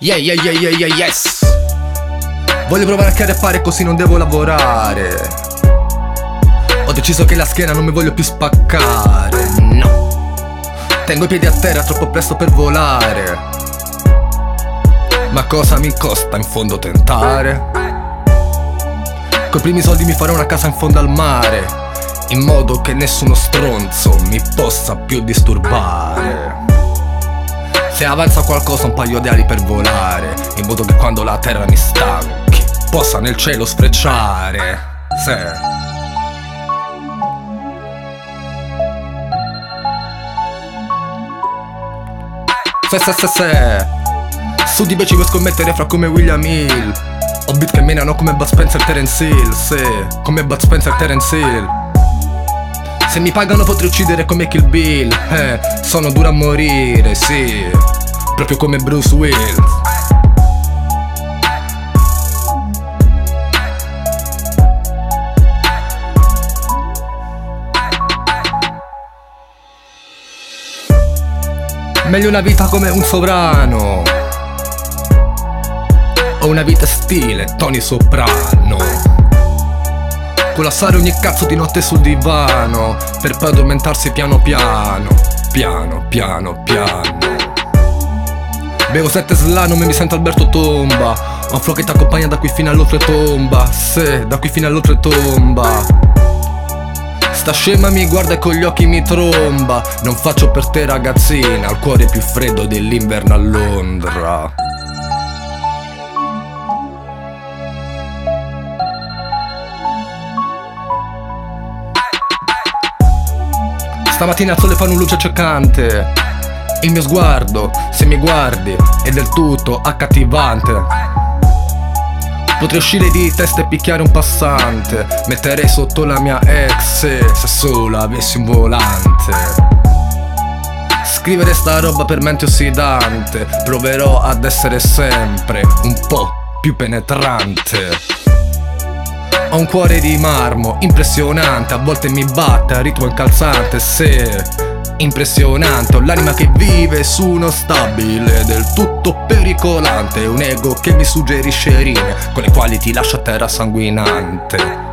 Yeah, yeah, yeah, yeah, yeah, yes. Voglio provare a chiarepare così non devo lavorare. Ho deciso che la schiena non mi voglio più spaccare. No. Tengo i piedi a terra, troppo presto per volare. Ma cosa mi costa in fondo tentare? Coi primi soldi mi farò una casa in fondo al mare, in modo che nessuno stronzo mi possa più disturbare. Se avanza qualcosa, un paio di ali per volare, in modo che quando la terra mi stanchi possa nel cielo sfrecciare. Se su di me ci vuoi scommettere fra come William Hill. Ho beat che menano come Bud Spencer e Terence Hill. Come Bud Spencer e Terence Hill. Se mi pagano potrei uccidere come Kill Bill. Sono duro a morire, sì, proprio come Bruce Willis. Meglio una vita come un sovrano, o una vita stile Tony Soprano, collassare ogni cazzo di notte sul divano, per poi addormentarsi piano piano. Piano piano piano. Bevo 7 slalom e mi sento Alberto Tomba. Ho un flow che ti accompagna da qui fino all'oltretomba. Da qui fino all'oltretomba. Sta scema mi guarda e con gli occhi mi tromba. Non faccio per te ragazzina, ho il cuore più freddo dell'inverno a Londra. Stamattina il sole fa una luce accecante. Il mio sguardo, se mi guardi, è del tutto accattivante. Potrei uscire di testa e picchiare un passante. Metterei sotto la mia ex se solo avessi un volante. Scrivere sta roba per mente ossidante. Proverò ad essere sempre un po' più penetrante. Ho un cuore di marmo, impressionante. A volte mi batte a ritmo incalzante. Impressionante. Ho l'anima che vive su uno stabile del tutto pericolante. Un ego che mi suggerisce rime con le quali ti lascio a terra sanguinante.